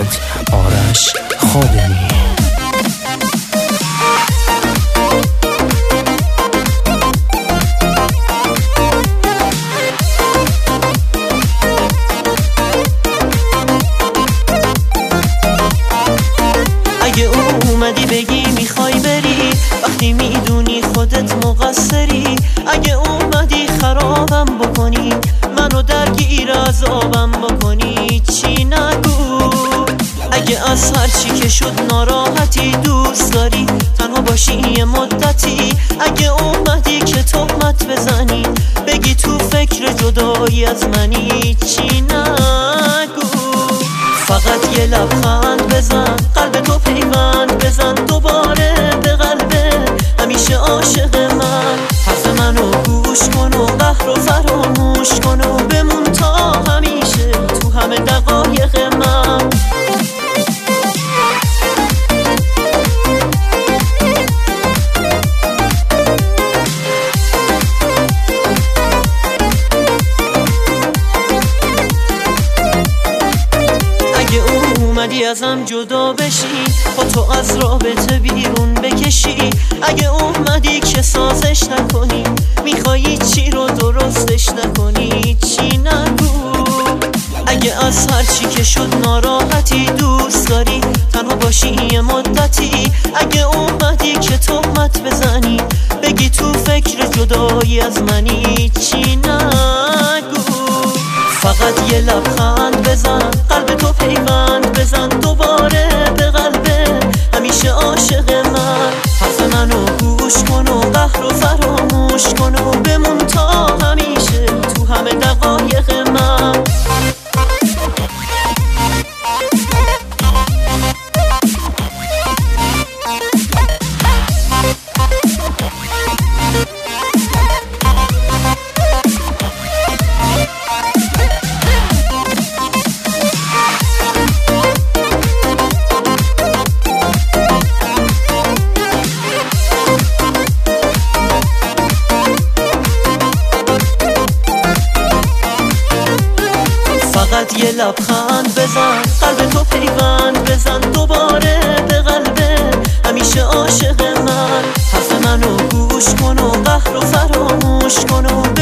خودت آرش خادمی. اگه اومدی بگی میخوای بری وقتی میدونی خودت مقصری، اگه اومدی خرابم بکنی منو درگیر عذابم بکنی چی نگو. اگه از هر چی که شد ناراحتی دوست داری تنها باشی یه مدتی، اگه اومدی که تهمت بزنی بگی تو فکر جدایی از منی چی نگو. فقط یه لبخند بزن، قلب تو پیوند بزن دوباره به قلبه همیشه عاشق من. حرف منو گوش کن و قهر رو فراموش کن و بمون تا همیشه تو همه دقایق من. اومدی ازم جدا بشی با تو از رابطه بیرون بکشی، اگه اومدی که سازش نکنی میخوایی چی رو درستش نکنی چی نگو. اگه از هر چی که شد ناراحتی دوست داری تنها باشی یه مدتی، اگه اومدی که تهمت بزنی بگی تو فکر جدایی از منی چی نگو. فقط یه لبخند بزن، قلب تو پیوند بزن دوباره به قلبه همیشه عاشق من. حرف منو گوش کن و قهر رو فراموش کن و بمون تا همیشه تو همه دقایق من. فقط یه لبخند بزن، قلب تو پیوند بزن دوباره به قلبه همیشه عاشق من. حرف منو گوش کن و قهر رو فراموش کن و